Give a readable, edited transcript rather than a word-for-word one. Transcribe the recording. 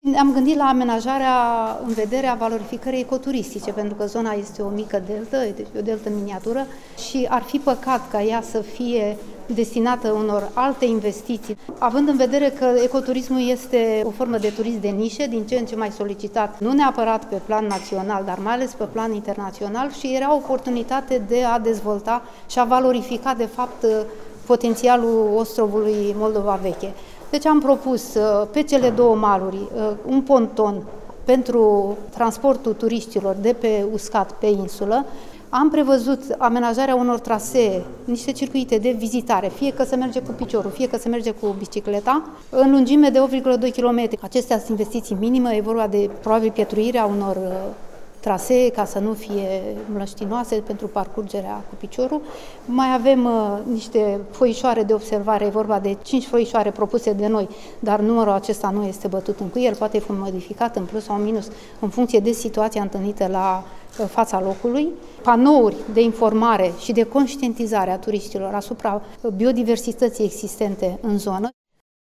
Am gândit la amenajarea în vederea valorificării ecoturistice, pentru că zona este o mică deltă, deci o deltă miniatură și ar fi păcat ca ea să fie destinată unor alte investiții, având în vedere că ecoturismul este o formă de turism de nișe, din ce în ce mai solicitat, nu neapărat pe plan național, dar mai ales pe plan internațional și era o oportunitate de a dezvolta și a valorifica, de fapt, potențialul ostrovului Moldova Veche. Deci am propus pe cele două maluri un ponton pentru transportul turiștilor de pe uscat pe insulă. Am prevăzut amenajarea unor trasee, niște circuite de vizitare, fie că se merge cu piciorul, fie că se merge cu bicicleta, în lungime de 8,2 km. Acestea sunt investiții minime, e vorba de probabil pietruirea unor trasee ca să nu fie mlăștinoase pentru parcurgerea cu piciorul. Mai avem niște foișoare de observare, e vorba de 5 foișoare propuse de noi, dar numărul acesta nu este bătut în cuie, el poate fi modificat în plus sau în minus în funcție de situația întâlnită la fața locului. Panouri de informare și de conștientizare a turiștilor asupra biodiversității existente în zonă.